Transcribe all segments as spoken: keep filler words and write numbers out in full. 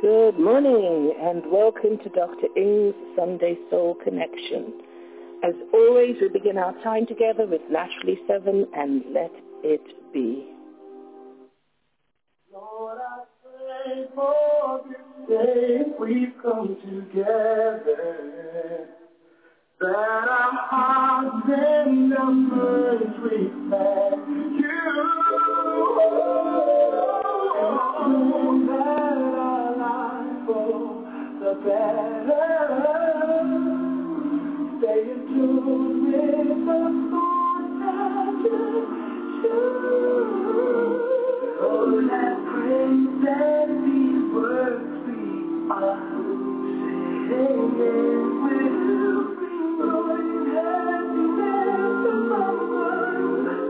Good morning and welcome to Doctor Ing's Sunday Soul Connection. As always, we begin our time together with Naturally Seven and Let It Be. Lord, I pray for this day we've come together, that our hearts and our minds reflect you. That our life for the better, stay in tune with the thoughts that you choose. Oh, let praise and these words we are singing will bring joy and happiness among us.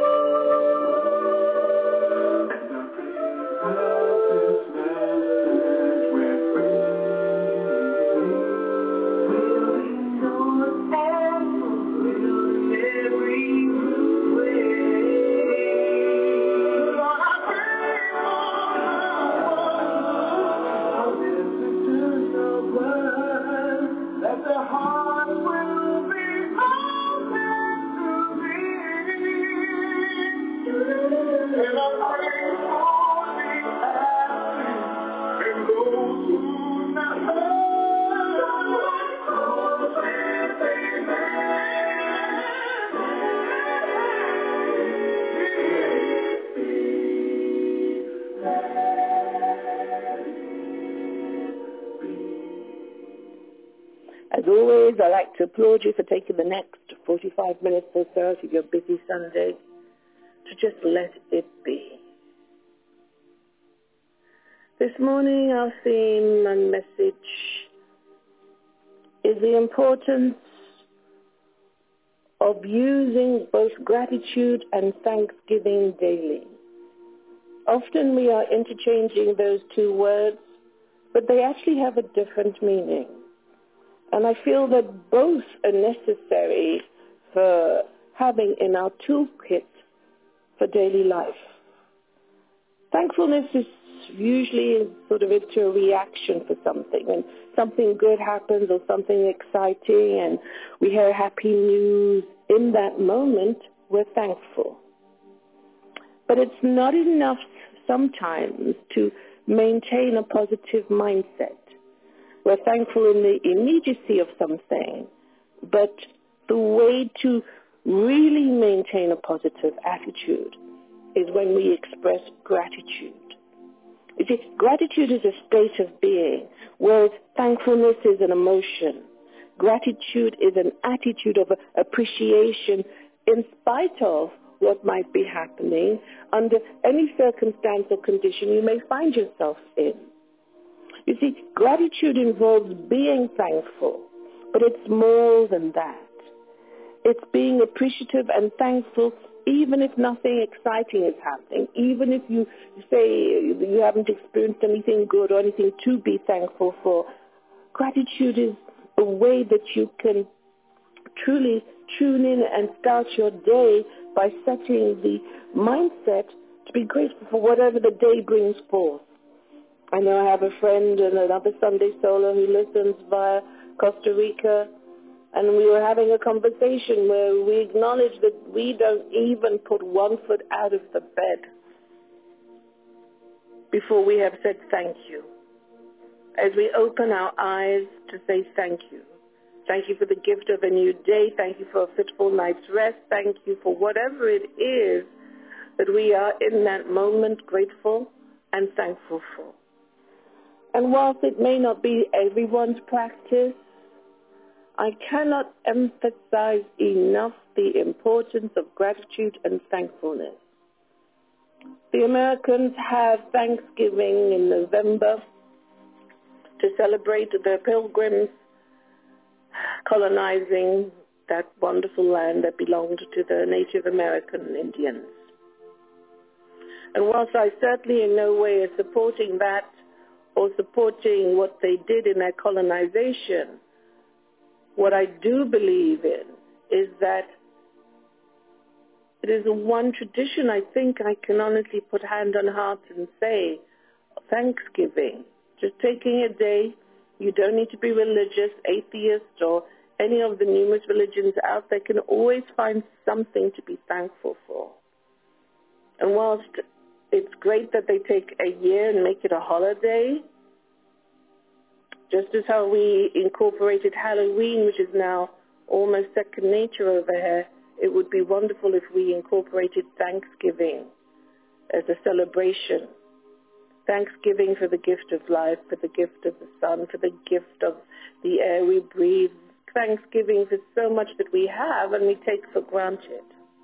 As always, I like to applaud you for taking the next forty-five minutes or so out of your busy Sunday to just let it be. This morning, our theme and message is the importance of using both gratitude and thanksgiving daily. Often we are interchanging those two words, but they actually have a different meaning. And I feel that both are necessary for having in our toolkit for daily life. Thankfulness is usually sort of into a reaction for something, and something good happens or something exciting and we hear happy news. In that moment, we're thankful. But it's not enough sometimes to maintain a positive mindset. We're thankful in the immediacy of something, but the way to really maintain a positive attitude is when we express gratitude. You see, gratitude is a state of being, whereas thankfulness is an emotion. Gratitude is an attitude of appreciation in spite of what might be happening under any circumstance or condition you may find yourself in. You see, gratitude involves being thankful, but it's more than that. It's being appreciative and thankful even if nothing exciting is happening, even if you say you haven't experienced anything good or anything to be thankful for. Gratitude is a way that you can truly tune in and start your day by setting the mindset to be grateful for whatever the day brings forth. I know I have a friend and another Sunday Solar who listens via Costa Rica, and we were having a conversation where we acknowledged that we don't even put one foot out of the bed before we have said thank you. As we open our eyes to say thank you. Thank you for the gift of a new day. Thank you for a fitful night's rest. Thank you for whatever it is that we are in that moment grateful and thankful for. And whilst it may not be everyone's practice, I cannot emphasize enough the importance of gratitude and thankfulness. The Americans have Thanksgiving in November to celebrate their pilgrims colonizing that wonderful land that belonged to the Native American Indians. And whilst I certainly in no way is supporting that or supporting what they did in their colonization, what I do believe in is that it is one tradition I think I can honestly put hand on heart and say Thanksgiving Just taking a day. You don't need to be religious, atheist, or any of the numerous religions out there. Can always find something to be thankful for. And whilst it's great that they take a year and make it a holiday, just as how we incorporated Halloween, which is now almost second nature over here, it would be wonderful if we incorporated Thanksgiving as a celebration. Thanksgiving for the gift of life, for the gift of the sun, for the gift of the air we breathe. Thanksgiving for so much that we have and we take for granted.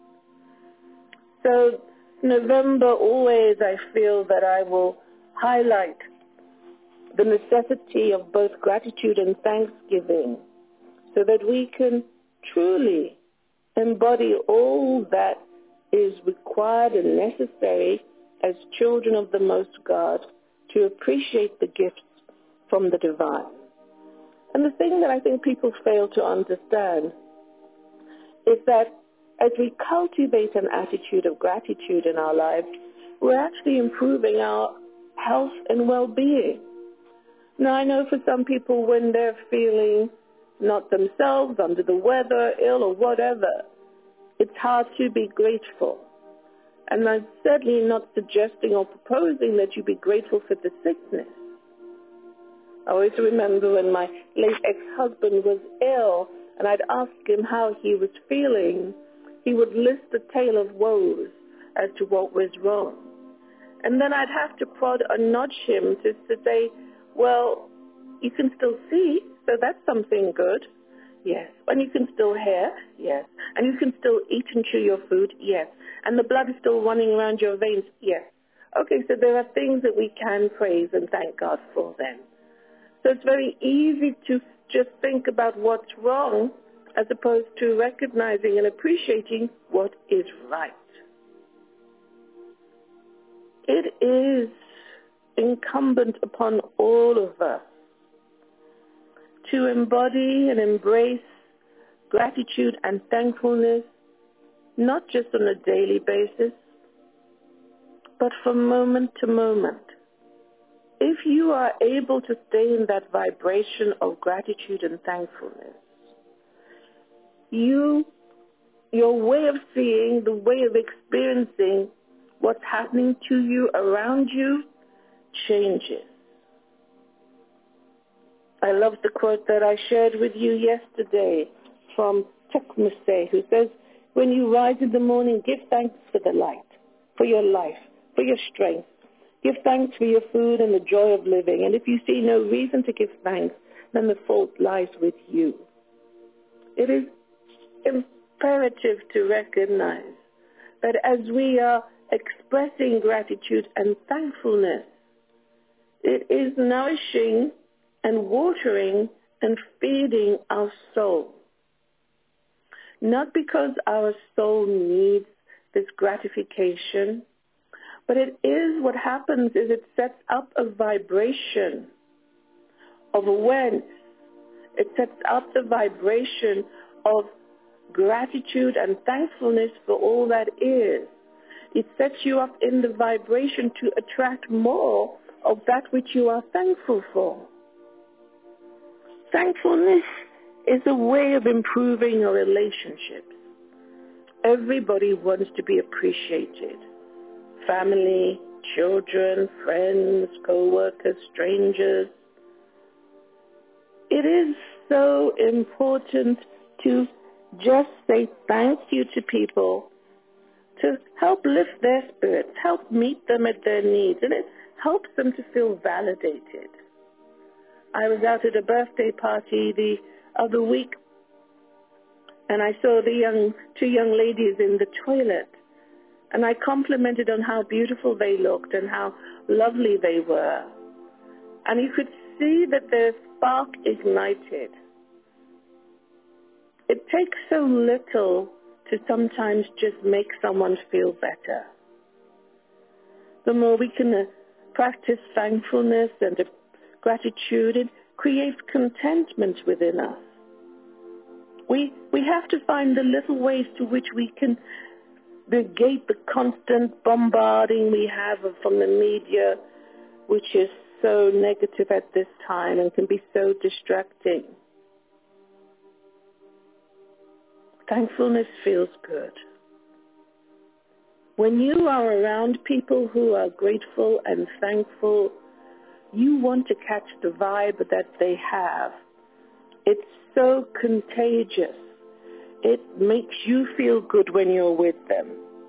So November, always I feel that I will highlight the necessity of both gratitude and thanksgiving so that we can truly embody all that is required and necessary as children of the Most God to appreciate the gifts from the divine. And the thing that I think people fail to understand is that as we cultivate an attitude of gratitude in our lives, we're actually improving our health and well-being. Now, I know for some people when they're feeling not themselves, under the weather, ill or whatever, it's hard to be grateful. And I'm certainly not suggesting or proposing that you be grateful for the sickness. I always remember when my late ex-husband was ill and I'd ask him how he was feeling, he would list a tale of woes as to what was wrong. And then I'd have to prod or nudge him to, to say, well, you can still see, so that's something good. Yes. And you can still hear? Yes. And you can still eat and chew your food? Yes. And the blood is still running around your veins? Yes. Okay, so there are things that we can praise and thank God for then. So it's very easy to just think about what's wrong as opposed to recognizing and appreciating what is right. It is incumbent upon all of us to embody and embrace gratitude and thankfulness, not just on a daily basis, but from moment to moment. If you are able to stay in that vibration of gratitude and thankfulness, you, your way of seeing, the way of experiencing what's happening to you, around you, changes. I love the quote that I shared with you yesterday from Tekmuse, who says, when you rise in the morning, give thanks for the light, for your life, for your strength. Give thanks for your food and the joy of living. And if you see no reason to give thanks, then the fault lies with you. It is imperative to recognize that as we are expressing gratitude and thankfulness, it is nourishing and watering and feeding our soul. Not because our soul needs this gratification, but it is what happens is it sets up a vibration of awareness. It sets up the vibration of gratitude and thankfulness for all that is. It sets you up in the vibration to attract more of that which you are thankful for. Thankfulness is a way of improving your relationships. Everybody wants to be appreciated. Family, children, friends, co-workers, strangers. It is so important to just say thank you to people, to help lift their spirits, help meet them at their needs, and it helps them to feel validated. I was out at a birthday party the other week, and I saw the young two young ladies in the toilet, and I complimented on how beautiful they looked and how lovely they were. And you could see that their spark ignited. It takes so little to sometimes just make someone feel better. The more we can uh, practice thankfulness and uh, gratitude, it creates contentment within us. We, we have to find the little ways to which we can negate the constant bombarding we have from the media, which is so negative at this time and can be so distracting. Thankfulness feels good. When you are around people who are grateful and thankful, you want to catch the vibe that they have. It's so contagious. It makes you feel good when you're with them.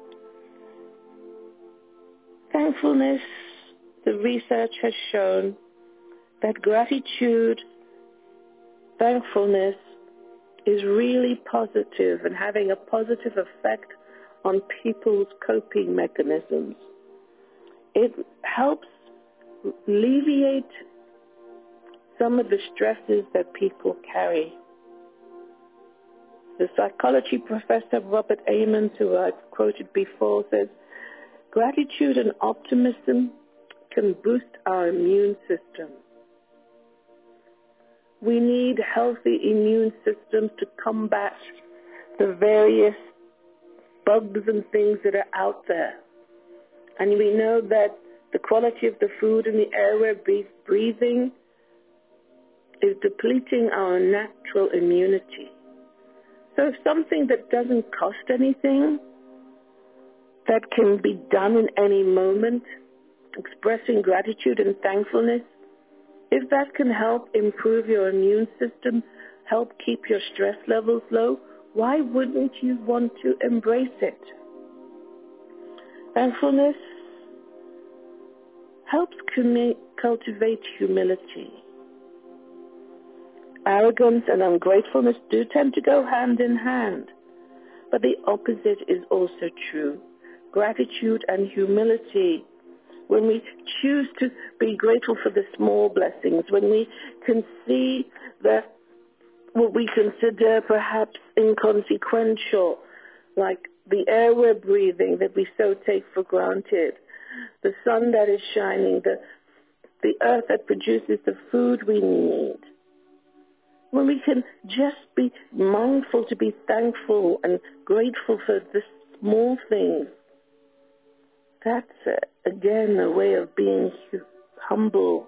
Thankfulness, the research has shown that gratitude, thankfulness is really positive and having a positive effect on people's coping mechanisms. It helps alleviate some of the stresses that people carry. The psychology professor Robert Emmons, who I've quoted before, says, gratitude and optimism can boost our immune system. We need healthy immune systems to combat the various bugs and things that are out there. And we know that the quality of the food and the air we're breathing is depleting our natural immunity. So if something that doesn't cost anything, that can be done in any moment, expressing gratitude and thankfulness, if that can help improve your immune system, help keep your stress levels low, why wouldn't you want to embrace it? Thankfulness helps cultivate humility. Arrogance and ungratefulness do tend to go hand in hand, but the opposite is also true. Gratitude and humility, when we choose to be grateful for the small blessings, when we can see that what we consider perhaps inconsequential, like the air we're breathing that we so take for granted, the sun that is shining, the, the earth that produces the food we need. When we can just be mindful to be thankful and grateful for the small things, that's, uh, again, a way of being humble.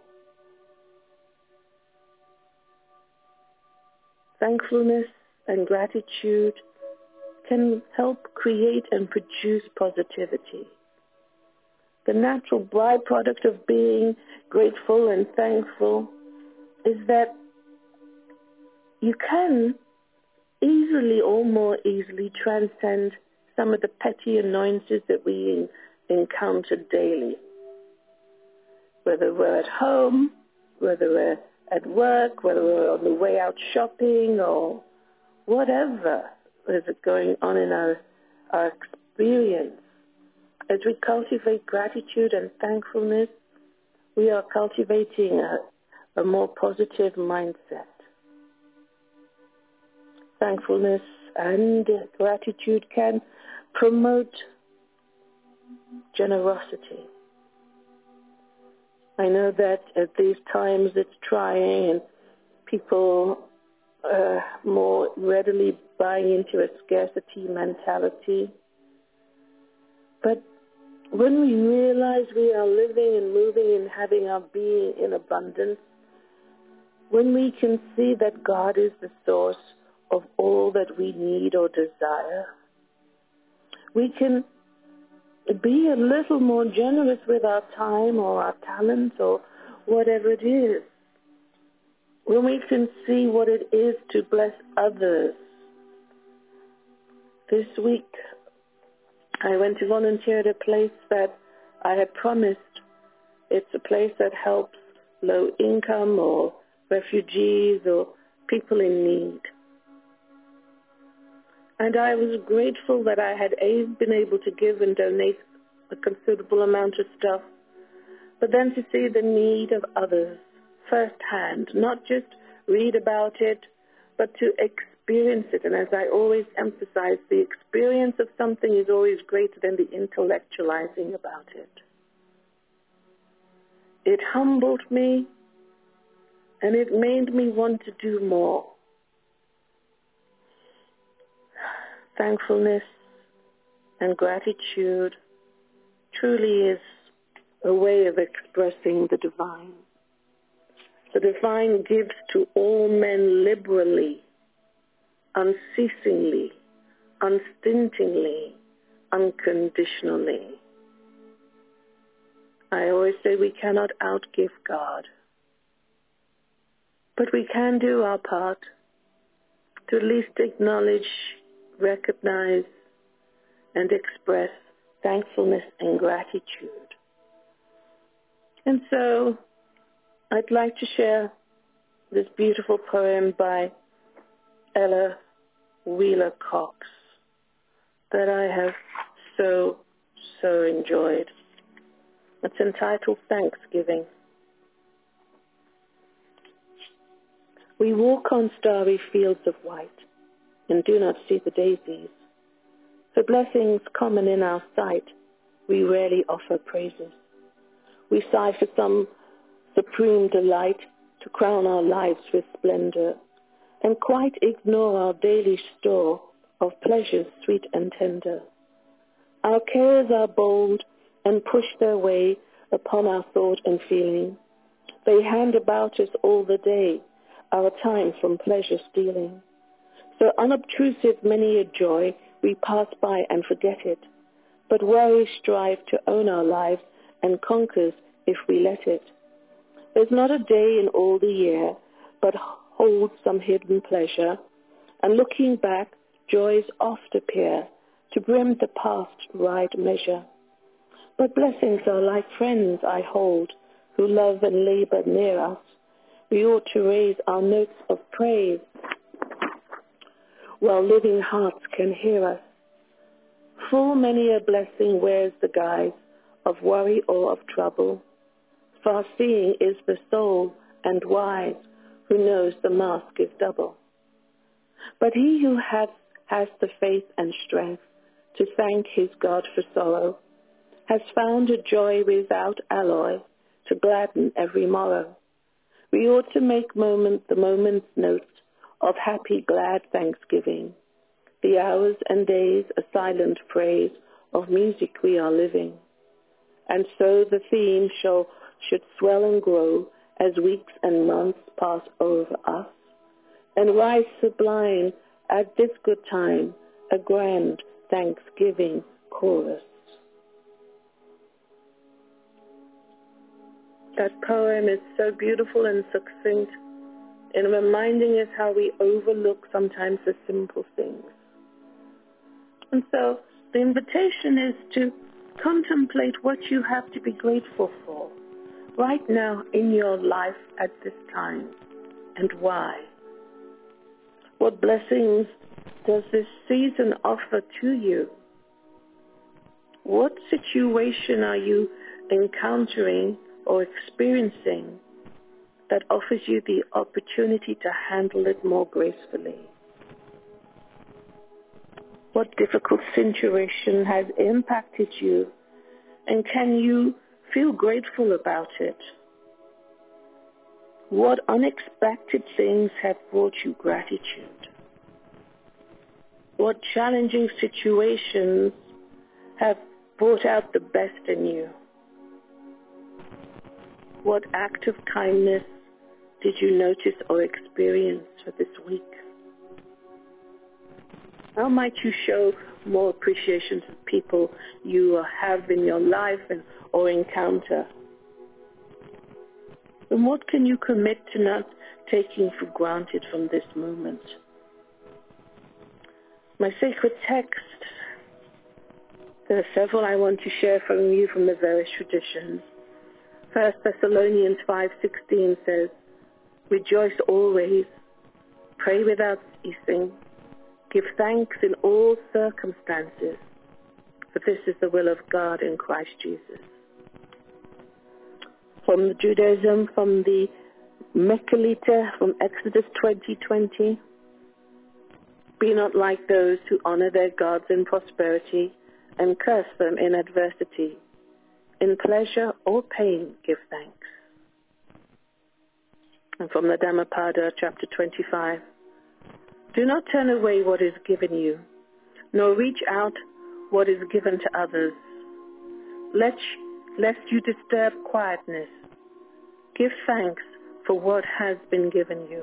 Thankfulness and gratitude can help create and produce positivity. The natural byproduct of being grateful and thankful is that you can easily or more easily transcend some of the petty annoyances that we encounter daily. Whether we're at home, whether we're at work, whether we're on the way out shopping, or whatever is going on in our, our experience. As we cultivate gratitude and thankfulness, we are cultivating a, a more positive mindset. Thankfulness and gratitude can promote generosity. I know that at these times it's trying and people are more readily buying into a scarcity mentality. But when we realize we are living and moving and having our being in abundance, when we can see that God is the source of all that we need or desire, we can be a little more generous with our time or our talent or whatever it is. When we can see what it is to bless others. This week, I went to volunteer at a place that I had promised. It's a place that helps low income or refugees or people in need. And I was grateful that I had a, been able to give and donate a considerable amount of stuff, but then to see the need of others firsthand, not just read about it, but to experience it. And as I always emphasize, the experience of something is always greater than the intellectualizing about it. It humbled me, and it made me want to do more. Thankfulness and gratitude truly is a way of expressing the divine. The divine gives to all men liberally, unceasingly, unstintingly, unconditionally. I always say we cannot outgive God, but we can do our part to at least acknowledge, recognize, and express thankfulness and gratitude. And so I'd like to share this beautiful poem by Ella Wheeler Cox that I have so, so enjoyed. It's entitled Thanksgiving. We walk on starry fields of white and do not see the daisies. For blessings common in our sight, we rarely offer praises. We sigh for some supreme delight to crown our lives with splendor, and quite ignore our daily store of pleasures sweet and tender. Our cares are bold and push their way upon our thought and feeling. They hand about us all the day, our time from pleasure stealing. So unobtrusive many a joy, we pass by and forget it. But worry strive to own our lives and conquers if we let it. There's not a day in all the year, but holds some hidden pleasure, and looking back, joys oft appear to brim the past right measure. But blessings are like friends, I hold, who love and labor near us. We ought to raise our notes of praise while living hearts can hear us. Full many a blessing wears the guise of worry or of trouble. Far-seeing is the soul and wise who knows the mask is double. But he who has, has the faith and strength to thank his God for sorrow has found a joy without alloy to gladden every morrow. We ought to make moment the moment's note of happy, glad thanksgiving. The hours and days a silent praise of music we are living. And so the theme shall, should swell and grow as weeks and months pass over us, and rise sublime at this good time, a grand thanksgiving chorus. That poem is so beautiful and succinct in reminding us how we overlook sometimes the simple things. And so the invitation is to contemplate what you have to be grateful for right now in your life at this time, and why. What blessings does this season offer to you? What situation are you encountering or experiencing that offers you the opportunity to handle it more gracefully? What difficult situation has impacted you, and can you feel grateful about it? What unexpected things have brought you gratitude? What challenging situations have brought out the best in you? What act of kindness did you notice or experience for this week? How might you show more appreciation to people you have in your life and or encounter? And what can you commit to not taking for granted from this moment? My sacred text, there are several I want to share from you from the various traditions. First Thessalonians five sixteen says, "Rejoice always, pray without ceasing, give thanks in all circumstances, for this is the will of God in Christ Jesus." From the Judaism, from the Mechalita, from Exodus twenty twenty, "Be not like those who honor their gods in prosperity and curse them in adversity. In pleasure or pain, give thanks." And from the Dhammapada, chapter twenty-five, "Do not turn away what is given you, nor reach out what is given to others, lest, lest you disturb quietness. Give thanks, for what has been given you.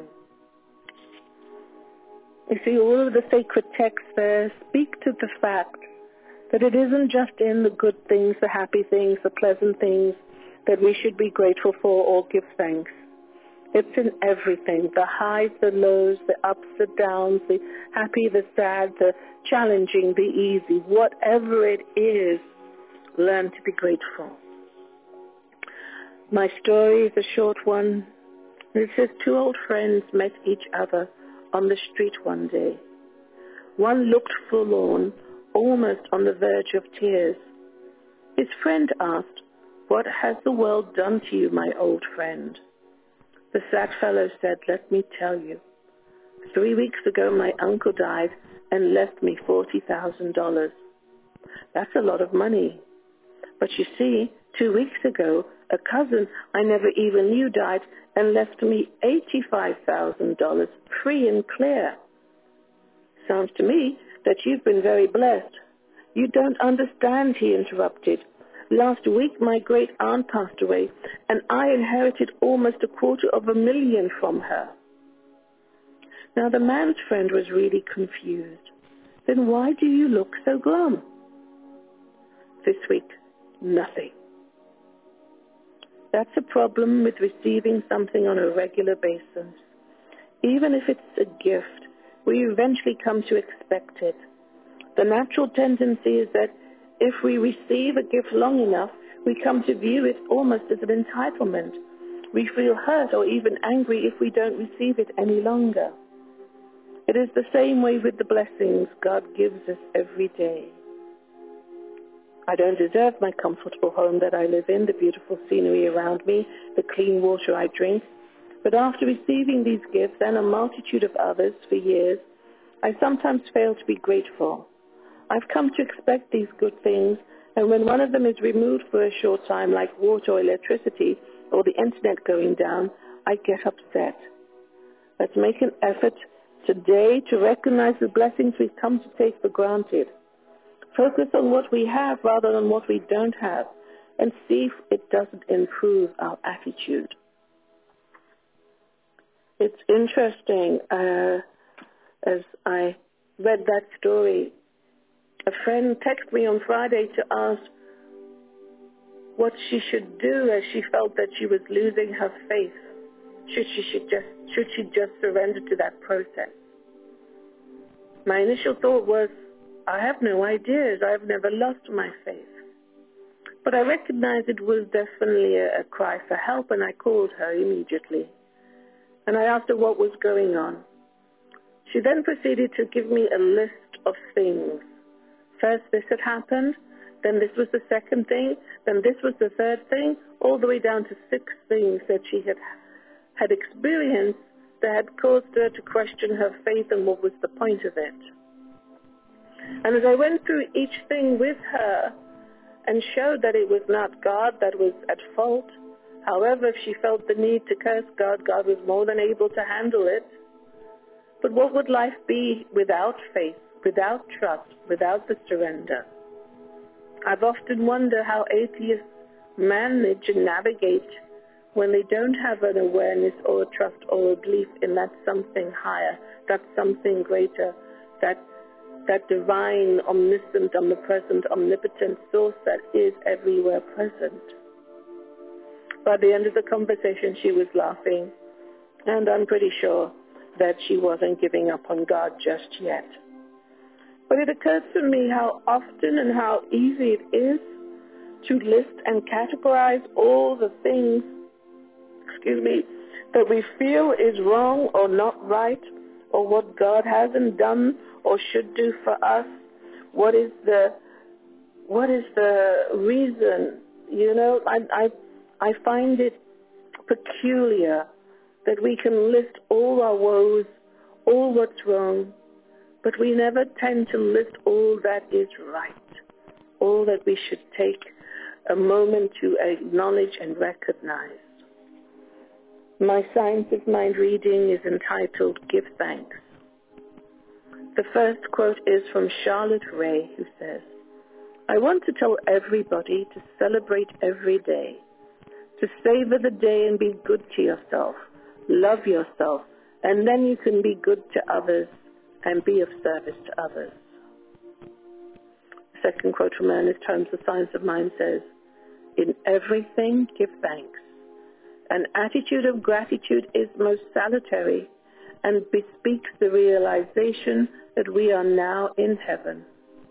You see, all of the sacred texts there speak to the fact that it isn't just in the good things, the happy things, the pleasant things that we should be grateful for or give thanks. It's in everything, the highs, the lows, the ups, the downs, the happy, the sad, the challenging, the easy. Whatever it is, learn to be grateful. My story is a short one. It says two old friends met each other on the street one day. One looked forlorn, almost on the verge of tears. His friend asked, "What has the world done to you, my old friend?" The sad fellow said, "Let me tell you. Three weeks ago my uncle died and left me forty thousand dollars. That's a lot of money. But you see, two weeks ago, a cousin I never even knew died and left me eighty-five thousand dollars free and clear. Sounds to me that you've been very blessed." "You don't understand," he interrupted. "Last week my great aunt passed away and I inherited almost a quarter of a million from her." Now the man's friend was really confused. "Then why do you look so glum?" "This week, nothing." That's a problem with receiving something on a regular basis. Even if it's a gift, we eventually come to expect it. The natural tendency is that if we receive a gift long enough, we come to view it almost as an entitlement. We feel hurt or even angry if we don't receive it any longer. It is the same way with the blessings God gives us every day. I don't deserve my comfortable home that I live in, the beautiful scenery around me, the clean water I drink. But after receiving these gifts and a multitude of others for years, I sometimes fail to be grateful. I've come to expect these good things, and when one of them is removed for a short time, like water or electricity or the internet going down, I get upset. Let's make an effort today to recognize the blessings we've come to take for granted. Focus on what we have rather than what we don't have, and see if it doesn't improve our attitude. It's interesting, uh, as I read that story, a friend texted me on Friday to ask what she should do as she felt that she was losing her faith. Should she, should just, should she just surrender to that process? My initial thought was, I have no ideas. I've never lost my faith. But I recognized it was definitely a, a cry for help, and I called her immediately. And I asked her what was going on. She then proceeded to give me a list of things. First, this had happened, then this was the second thing, then this was the third thing, all the way down to six things that she had had experienced that had caused her to question her faith and what was the point of it. And as I went through each thing with her and showed that it was not God that was at fault, however, if she felt the need to curse God, God was more than able to handle it. But what would life be without faith, without trust, without the surrender? I've often wondered how atheists manage and navigate when they don't have an awareness or a trust or a belief in that something higher, that something greater, that that divine, omniscient, omnipresent, omnipotent source that is everywhere present. By the end of the conversation, she was laughing, and I'm pretty sure that she wasn't giving up on God just yet. But it occurs to me how often and how easy it is to list and categorize all the things, excuse me, that we feel is wrong or not right, or what God hasn't done or should do for us. What is the what is the reason? You know, I I I find it peculiar that we can list all our woes, all what's wrong, but we never tend to list all that is right, all that we should take a moment to acknowledge and recognize. My Science of Mind reading is entitled Give Thanks. The first quote is from Charlotte Ray, who says, I want to tell everybody to celebrate every day, to savor the day and be good to yourself, love yourself, and then you can be good to others and be of service to others. The second quote from Ernest Holmes, The Science of Mind, says, "In everything give thanks. An attitude of gratitude is most salutary and bespeaks the realization that we are now in heaven."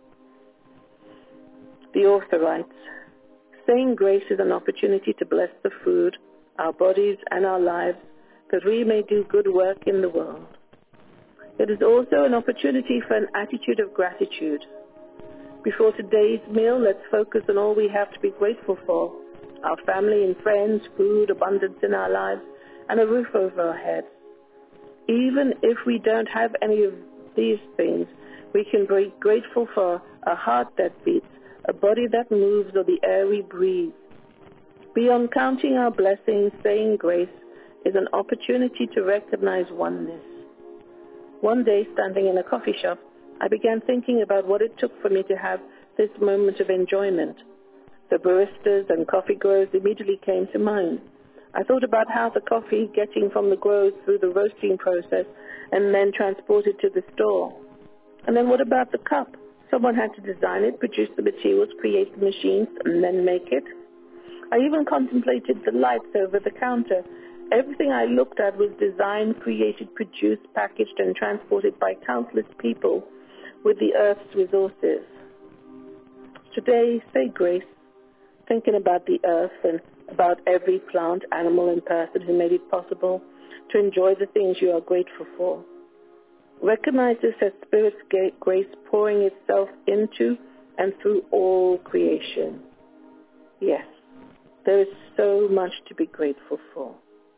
The author writes, "Saying grace is an opportunity to bless the food, our bodies, and our lives, that we may do good work in the world. It is also an opportunity for an attitude of gratitude. Before today's meal, let's focus on all we have to be grateful for: our family and friends, food, abundance in our lives, and a roof over our heads. Even if we don't have any of these things, we can be grateful for a heart that beats, a body that moves, or the air we breathe. Beyond counting our blessings, saying grace is an opportunity to recognize oneness." One day, standing in a coffee shop, I began thinking about what it took for me to have this moment of enjoyment. The baristas and coffee growers immediately came to mind. I thought about how the coffee getting from the growers through the roasting process and then transported to the store. And then what about the cup? Someone had to design it, produce the materials, create the machines, and then make it. I even contemplated the lights over the counter. Everything I looked at was designed, created, produced, packaged, and transported by countless people with the earth's resources. Today, say grace, thinking about the earth and about every plant, animal, and person who made it possible to enjoy the things you are grateful for. Recognize this as Spirit's grace pouring itself into and through all creation. Yes, there is so much to be grateful for.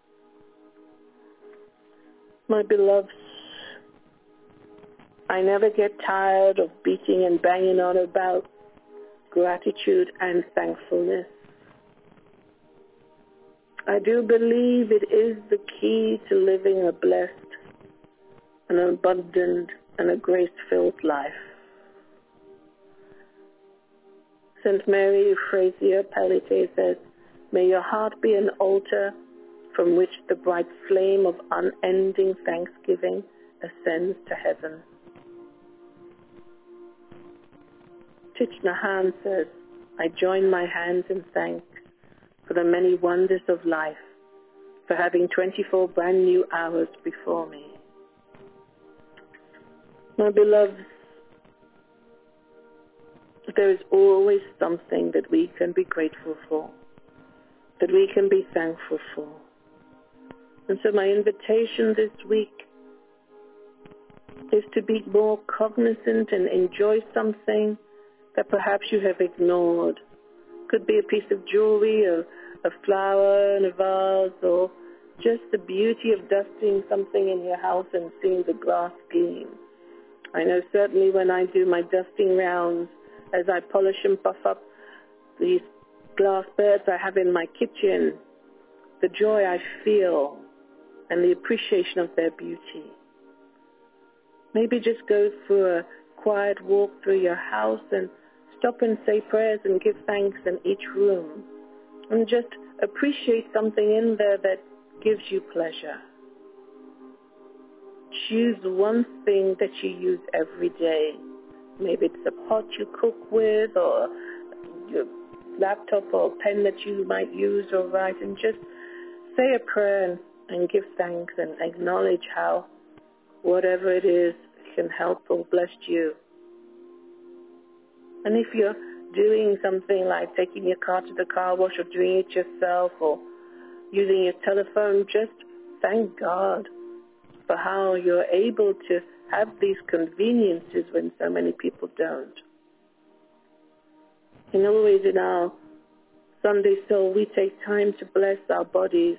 My beloveds, I never get tired of beating and banging on about gratitude and thankfulness. I do believe it is the key to living a blessed, an abundant, and a grace-filled life. Saint Mary Frazier Palite says, "May your heart be an altar from which the bright flame of unending thanksgiving ascends to heaven." Thich Nhat Hanh says, "I join my hands in thanks for the many wonders of life, for having twenty-four brand new hours before me." My beloveds, there is always something that we can be grateful for, that we can be thankful for. And so my invitation this week is to be more cognizant and enjoy something that perhaps you have ignored. Could be a piece of jewelry, or a flower in a vase, or just the beauty of dusting something in your house and seeing the glass gleam. I know certainly when I do my dusting rounds, as I polish and puff up these glass birds I have in my kitchen, the joy I feel and the appreciation of their beauty. Maybe just go for a quiet walk through your house and stop and say prayers and give thanks in each room. And just appreciate something in there that gives you pleasure. Choose one thing that you use every day. Maybe it's a pot you cook with, or your laptop or pen that you might use or write, and just say a prayer and, and give thanks and acknowledge how whatever it is can help or bless you. And if you're doing something like taking your car to the car wash or doing it yourself or using your telephone, just thank God for how you're able to have these conveniences when so many people don't. And always in our Sunday Soul, we take time to bless our bodies.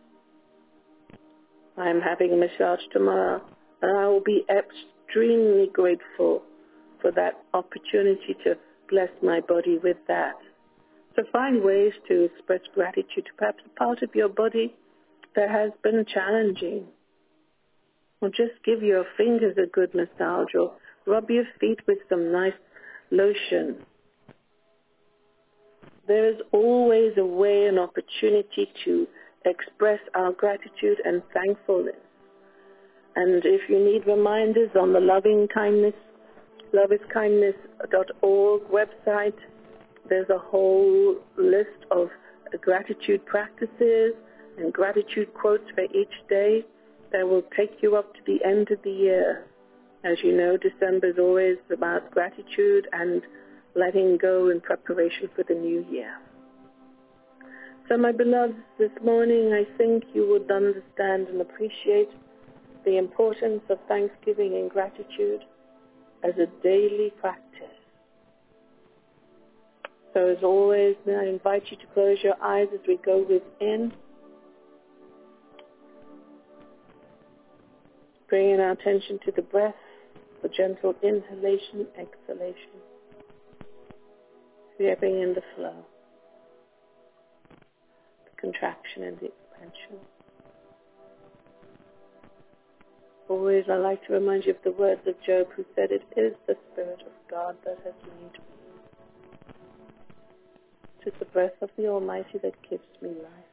I'm having a massage tomorrow, and I will be extremely grateful for that opportunity to bless my body with that. So find ways to express gratitude to perhaps a part of your body that has been challenging. Or just give your fingers a good massage, or rub your feet with some nice lotion. There is always a way, an opportunity to express our gratitude and thankfulness. And if you need reminders on the Loving Kindness, love is kindness dot org website, there's a whole list of gratitude practices and gratitude quotes for each day that will take you up to the end of the year. As you know, December is always about gratitude and letting go in preparation for the new year. So my beloveds, this morning I think you would understand and appreciate the importance of thanksgiving and gratitude as a daily practice. So as always, I invite you to close your eyes as we go within, bringing our attention to the breath, the gentle inhalation, exhalation, stepping in the flow, the contraction and the expansion. Always I like to remind you of the words of Job, who said, "It is the Spirit of God that has made me. It is the breath of the Almighty that gives me life."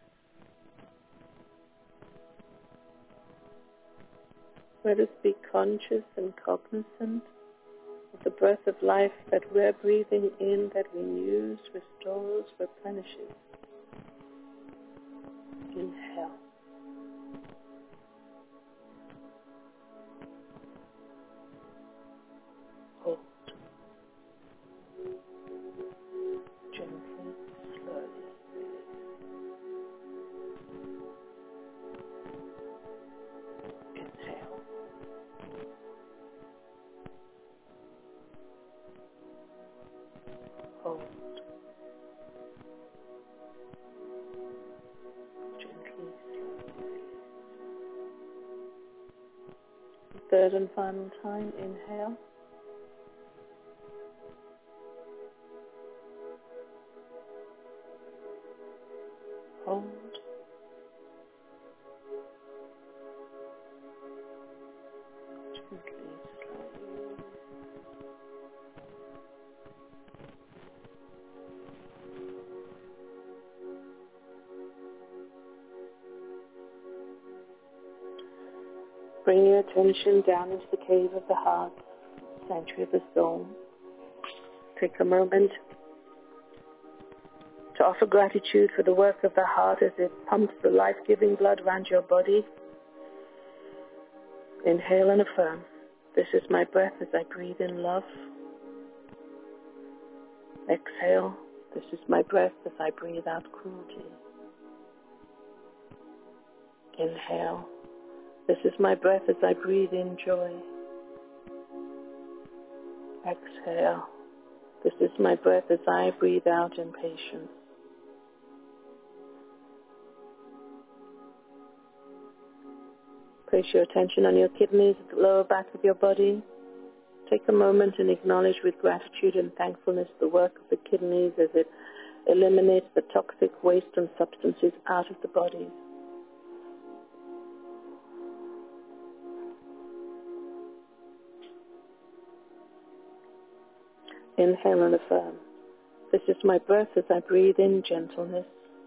Let us be conscious and cognizant of the breath of life that we're breathing in, that renews, restores, replenishes. Inhale. Hold. Gently, slowly release. Inhale. Hold. Gently, slowly release. Third and final time, inhale. Hold. Gently, slowly. Bring your attention down into the cave of the heart, sanctuary of the soul. Take a moment to offer gratitude for the work of the heart as it pumps the life-giving blood around your body. Inhale and affirm. This is my breath as I breathe in love. Exhale. This is my breath as I breathe out cruelty. Inhale. This is my breath as I breathe in joy. Exhale. This is my breath as I breathe out impatience. Place your attention on your kidneys at the lower back of your body. Take a moment and acknowledge with gratitude and thankfulness the work of the kidneys as it eliminates the toxic waste and substances out of the body. Inhale and affirm. This is my breath as I breathe in gentleness.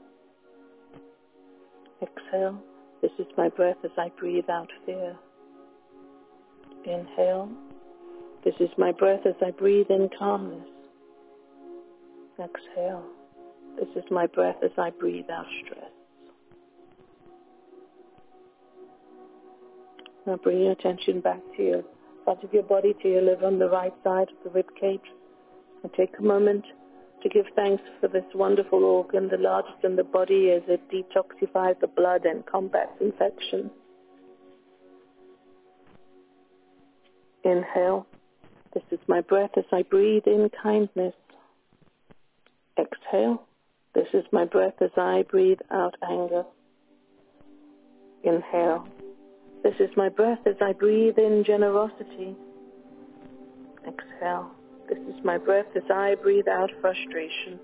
Exhale. This is my breath as I breathe out fear. Inhale. This is my breath as I breathe in calmness. Exhale. This is my breath as I breathe out stress. Now bring your attention back to your front of your body, to your liver on the right side of the rib cage. And take a moment to give thanks for this wonderful organ, the largest in the body, as it detoxifies the blood and combats infection. Inhale. This is my breath as I breathe in kindness. Exhale. This is my breath as I breathe out anger. Inhale. This is my breath as I breathe in generosity. Exhale. This is my breath as I breathe out frustration.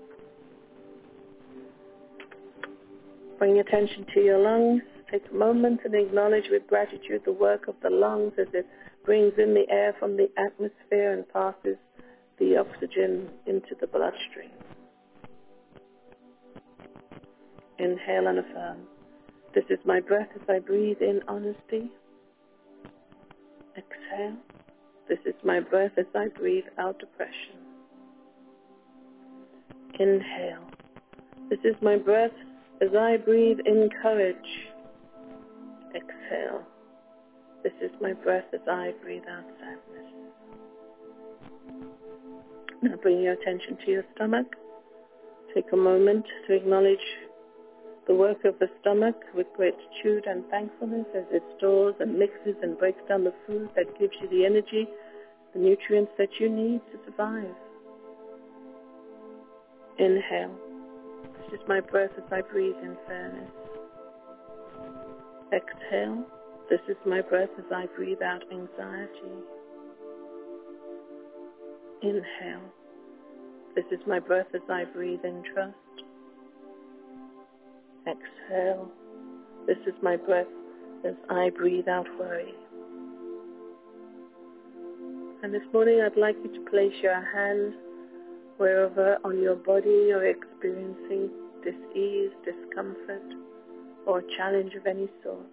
Bring attention to your lungs. Take a moment and acknowledge with gratitude the work of the lungs as it brings in the air from the atmosphere and passes the oxygen into the bloodstream. Inhale and affirm. This is my breath as I breathe in honesty. Exhale. This is my breath as I breathe out depression. Inhale. This is my breath as I breathe in courage. Exhale. This is my breath as I breathe out sadness. Now bring your attention to your stomach. Take a moment to acknowledge the work of the stomach with gratitude and thankfulness as it stores and mixes and breaks down the food that gives you the energy, the nutrients that you need to survive. Inhale. This is my breath as I breathe in fairness. Exhale. This is my breath as I breathe out anxiety. Inhale. This is my breath as I breathe in trust. Exhale. This is my breath as I breathe out worry. And this morning I'd like you to place your hand wherever on your body you're experiencing dis-ease, discomfort, or challenge of any sort.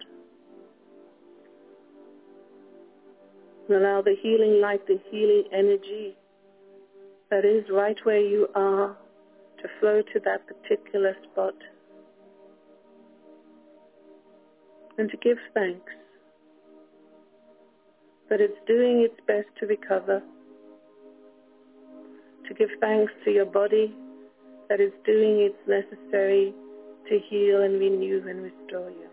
And allow the healing light, the healing energy that is right where you are to flow to that particular spot. And to give thanks that it's doing its best to recover. To give thanks to your body that it's doing its necessary to heal and renew and restore you.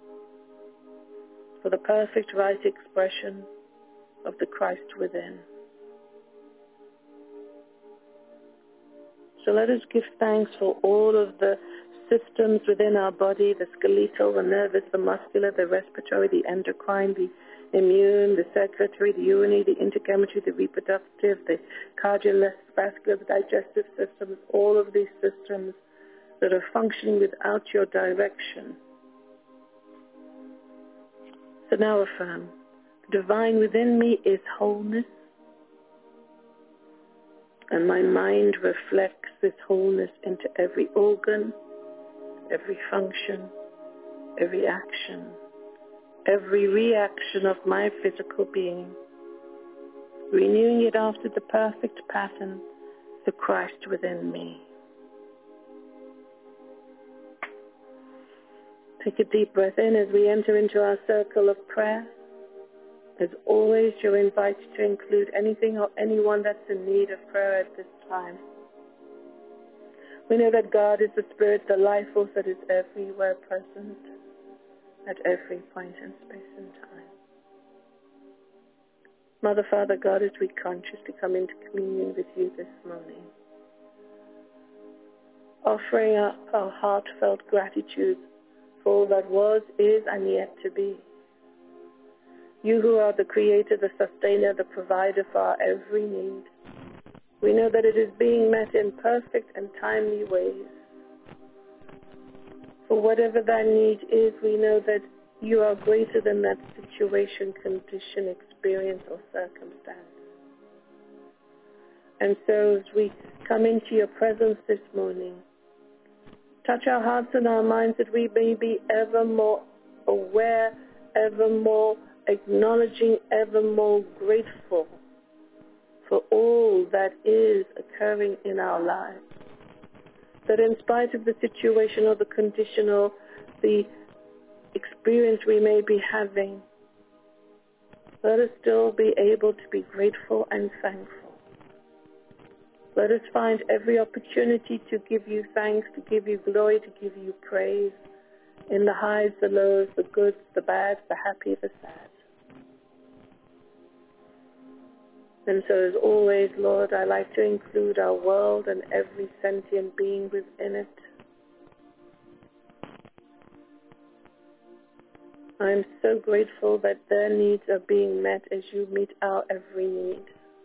For the perfect right expression of the Christ within. So let us give thanks for all of the systems within our body, the skeletal, the nervous, the muscular, the respiratory, the endocrine, the immune, the circulatory, the urinary, the integumentary, the reproductive, the cardiovascular, the digestive systems, all of these systems that are functioning without your direction. So now affirm, the divine within me is wholeness, and my mind reflects this wholeness into every organ, every function, every action, every reaction of my physical being, renewing it after the perfect pattern, the Christ within me. Take a deep breath in as we enter into our circle of prayer. As always, you're invited to include anything or anyone that's in need of prayer at this time. We know that God is the Spirit, the life force that is everywhere present, at every point in space and time. Mother, Father, God, as we consciously come into communion with you this morning, offering up our heartfelt gratitude for all that was, is, and yet to be. You who are the creator, the sustainer, the provider for our every need. We know that it is being met in perfect and timely ways. For whatever that need is, we know that you are greater than that situation, condition, experience, or circumstance. And so as we come into your presence this morning, touch our hearts and our minds that we may be ever more aware, ever more acknowledging, ever more grateful for all that is occurring in our lives. That in spite of the situation or the condition or the experience we may be having, let us still be able to be grateful and thankful. Let us find every opportunity to give you thanks, to give you glory, to give you praise in the highs, the lows, the good, the bad, the happy, the sad. And so as always, Lord, I like to include our world and every sentient being within it. I'm so grateful that their needs are being met as you meet our every need.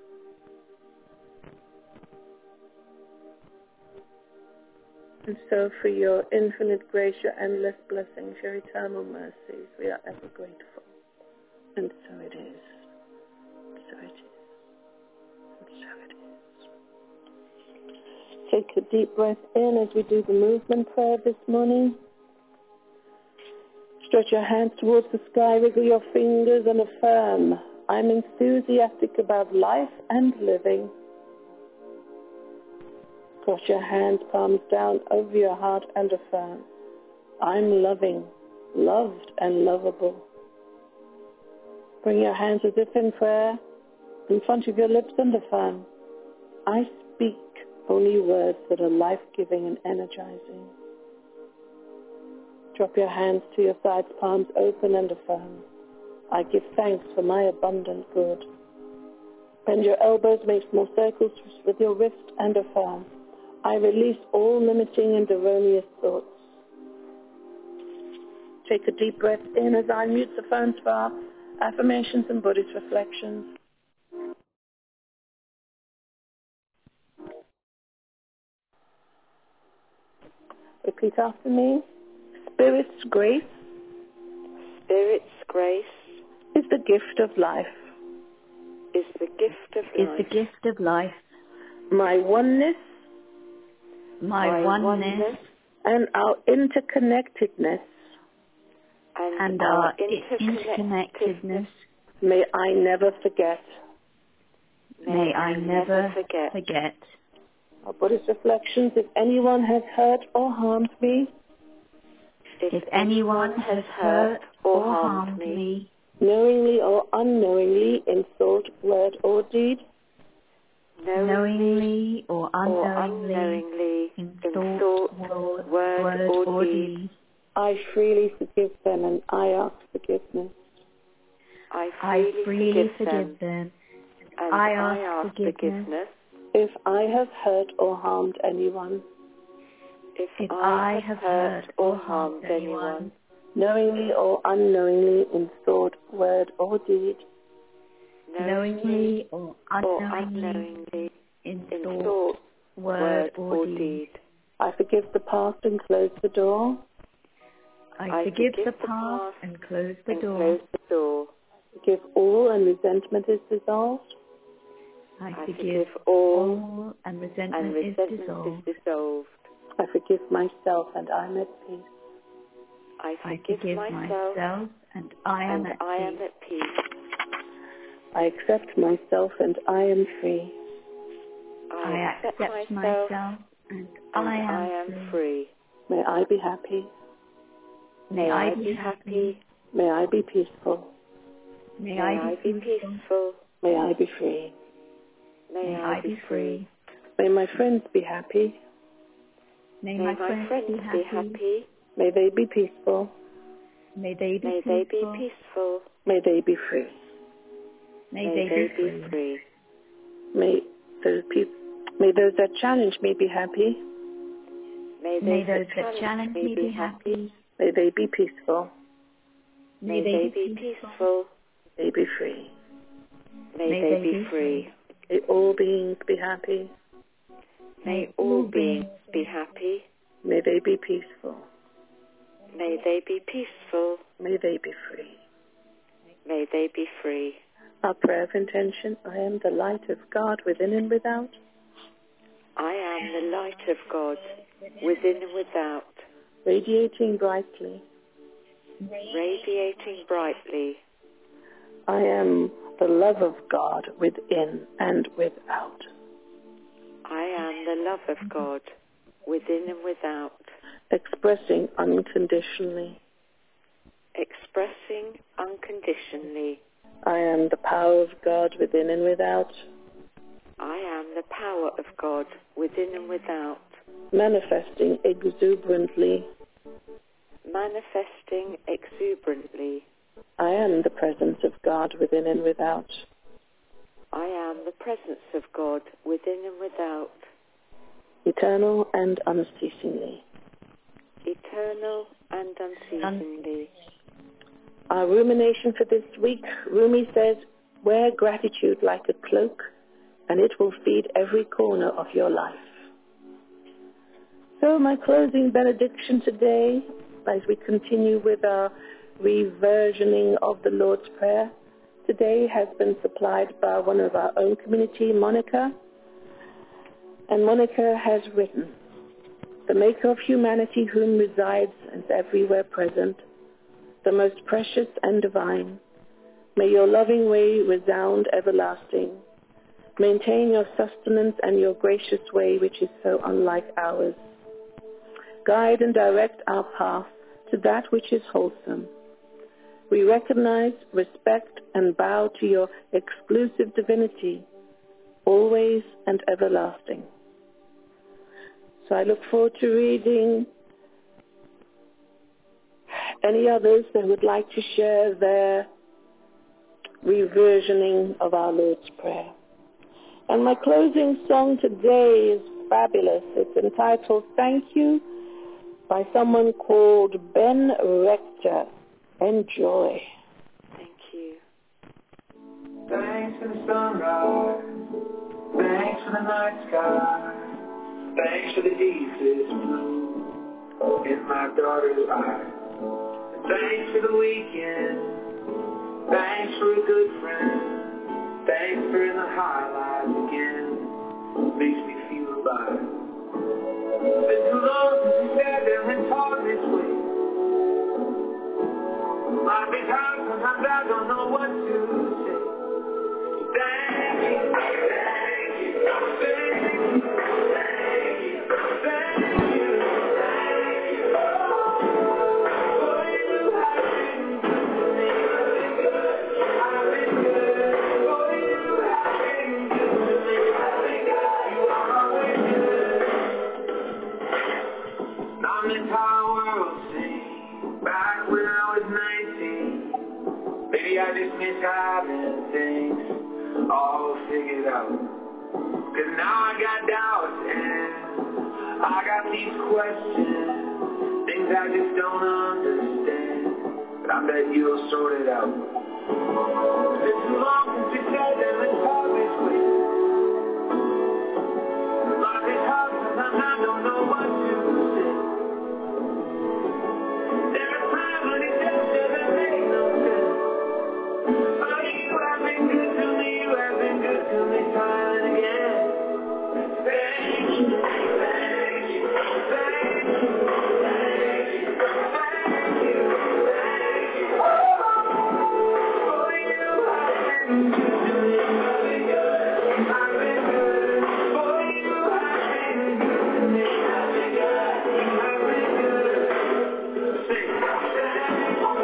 And so for your infinite grace, your endless blessings, your eternal mercies, we are ever grateful. And so it is. So it is. Take a deep breath in as we do the movement prayer this morning. Stretch your hands towards the sky, wiggle your fingers and affirm, I'm enthusiastic about life and living. Cross your hands, palms down over your heart and affirm, I'm loving, loved and lovable. Bring your hands as if in prayer in front of your lips and affirm, I speak only words that are life-giving and energizing. Drop your hands to your sides, palms open and affirm, I give thanks for my abundant good. Bend your elbows, make small circles with your wrist and affirm, I release all limiting and erroneous thoughts. Take a deep breath in as I mute the phones for our affirmations and Buddhist reflections. Repeat after me. Spirit's grace. Spirit's grace is the gift of life. Is the gift of Is life. the gift of life. My oneness. My, My oneness, oneness and our interconnectedness. And, and our our interconnectedness. May I never forget. May, May I, I never never forget. forget. Our Buddhist reflections, if anyone has hurt or harmed me, If, If anyone has hurt or harmed me, me, knowingly or unknowingly, in thought, word or deed, knowingly or or unknowingly, unknowingly, in in thought, thought, word, word, word or, or deed, deed, I freely forgive them and I ask forgiveness. I I freely, freely forgive, forgive them, them. and I I ask ask forgiveness. forgiveness. If I have hurt or harmed anyone, If, If I, I have have hurt hurt or or harmed harmed anyone, knowingly or unknowingly, in thought, word or deed, knowingly or or unknowingly, unknowingly, in in thought, thought, word or deed, deed, I forgive the past and close the door. I I forgive forgive the the past past and close the and door. close the door. Forgive all and resentment is dissolved. I I forgive forgive all, all and resentment and is resentment dissolved. is dissolved. I forgive myself and I'm at peace. I I forgive, forgive myself, myself and I am and at I peace. am at peace. I accept myself and I am free. I, I accept, accept myself, myself and and I am, I am free. free. May I be happy. May I be happy. May I be peaceful. May May I be be peaceful. peaceful. May I be free. May, May I be free. May my friends be happy. May May my my friends be be happy. happy. May they be peaceful. May they be May they be peaceful. peaceful. May they be free. May May they they be be free. free. May those people, may those that challenge me be happy. May, May those those that challenge me be happy. May they be peaceful. May May they be peaceful. peaceful. May they be free. May, May they, they be be free. May all beings be happy. May all beings be happy. May they be peaceful. May they be peaceful. May they be free. May they be free. Our prayer of intention, I am the light of God within and without. I am the light of God within and without, Radiating brightly. radiating brightly. I am the love of God within and without. I am the love of God within and without, Expressing unconditionally. expressing unconditionally. I am the power of God within and without. I am the power of God within and without, Manifesting exuberantly. manifesting exuberantly. I am the presence of God within and without. I am the presence of God within and without, Eternal and unceasingly. eternal and unceasingly. Our rumination for this week, Rumi says, wear gratitude like a cloak and it will feed every corner of your life. So my closing benediction today, as we continue with our reversioning of the Lord's Prayer, today has been supplied by one of our own community, Monica. And Monica has written, the maker of humanity whom resides and is everywhere present, the most precious and divine. May your loving way resound everlasting. Maintain your sustenance and your gracious way, which is so unlike ours. Guide and direct our path to that which is wholesome. We recognize, respect, and bow to your exclusive divinity, always and everlasting. So I look forward to reading any others that would like to share their reversioning of our Lord's Prayer. And my closing song today is fabulous. It's entitled Thank You by someone called Ben Rector. Enjoy. Thank you. Thanks for the sunrise. Thanks for the night sky. Thanks for the deepest blue in my daughter's eyes. Thanks for the weekend. Thanks for a good friend. Thanks for in the highlights again. Makes me feel alive. It's been too long since we sat down and talked this way. Life is hard, sometimes I don't know what to say. Thank you, thank you, thank you, thank you, thank you, thank you. For you have been good to me. I've been good. For you have been good to me. I've been good. You are always good. I miss how the world seemed back when I was nineteen. Maybe I just miss having things all figured out. Cause now I got doubts and I got these questions, things I just don't understand, but I bet you'll sort it out. It's been too long since we sat down and talked this way. Life is hard, sometimes I don't know what to say. There are times when it just doesn't make no sense. Oh, you have been good to me, you have been good to me time and again. Thank you, thank you, thank you, thank you, thank you, thank you. Oh, you have been good to me, I've been good, I've been good. Oh, you have been good to me, I've been good, I've been good. Sing, thank you.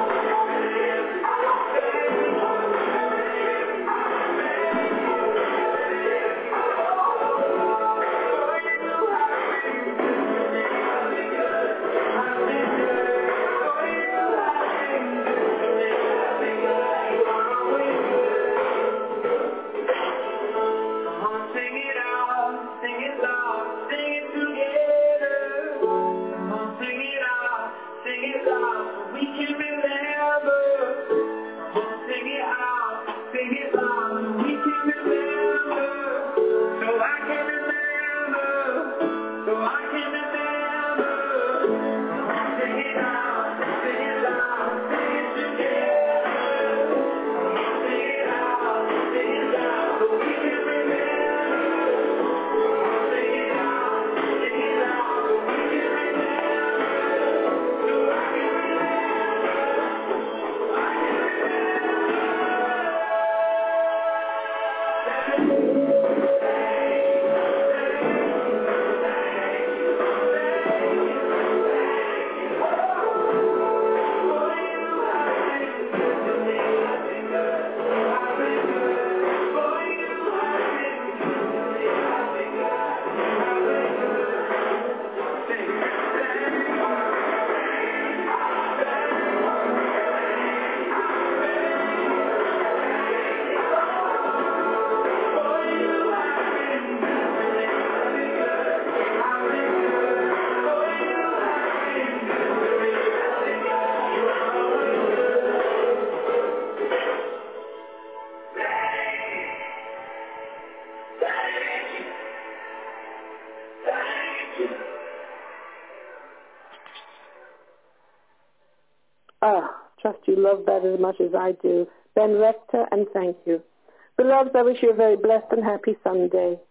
Ah, trust you love that as much as I do. Ben Rector, and thank you. Beloveds, I wish you a very blessed and happy Sunday.